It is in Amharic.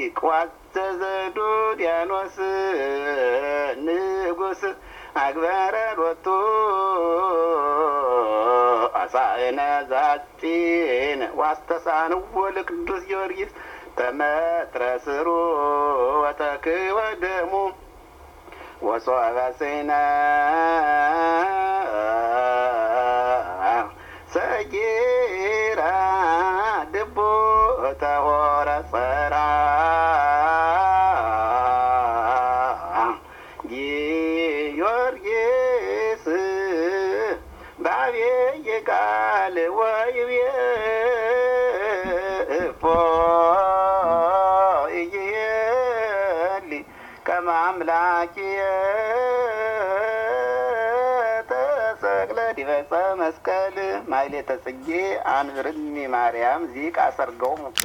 ጻዲቅ ዋዘዘዱ ዲያኖስ ንጉስ አግበረ ሎቱ አሳእነ ዛጢን ዋስተሳንዎ ለቅዱስ ጊዮርጊስ ተመትረስሩ ወተክወ ደሙ ወሶበ ሰይነ ሰጊራ ድቦ ተወረ ጸራ ጊዮርጊስ ባቤየ ቃል ወይቤ እፎ ኢይሄሊ ከመ አምላኪየ ተሰቅለ ዲበ ዕፀ መስቀል ማሕሌተ ጽጌ አንብርኒ ማርያም ዚቅ አሰርገውሙ